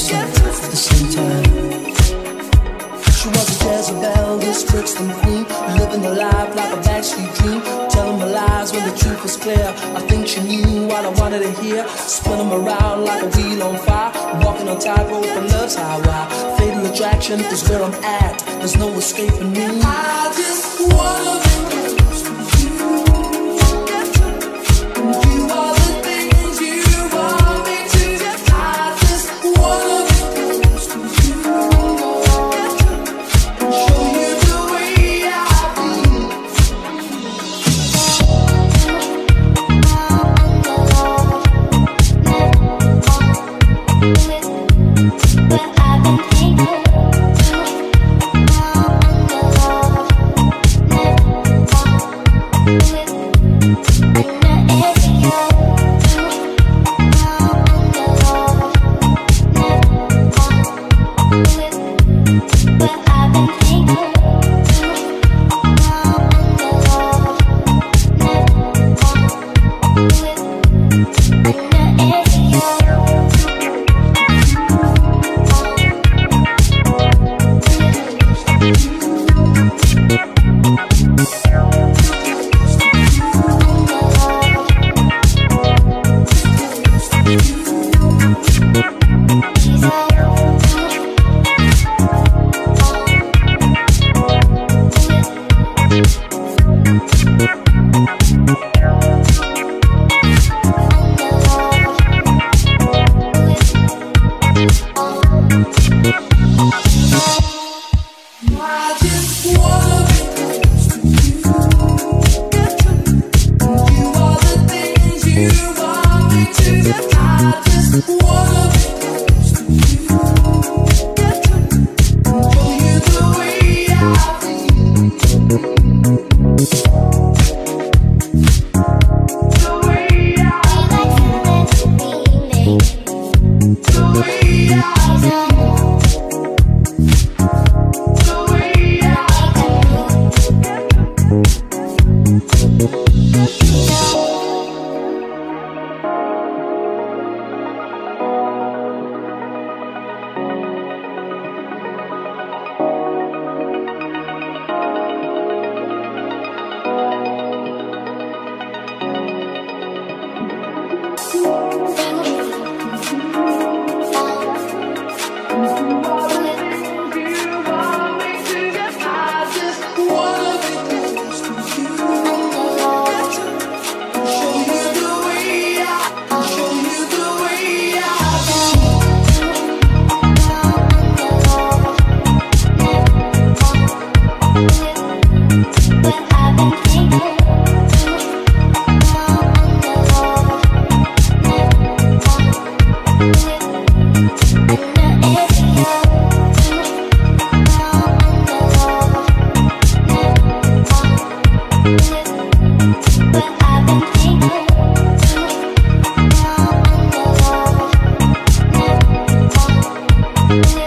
soul at the same time. She was a Jezebel, this trickster queen, living a life like a backstreet dream, telling me lies when the truth was clear. I think she knew what I wanted to hear, spinning around like a wheel on fire, walking on tightrope and love's highway. Fatal attraction is where I'm at, there's no escaping me. I just wanna be close to you. You are the things you want me to. I just wanna be close to you. Yeah.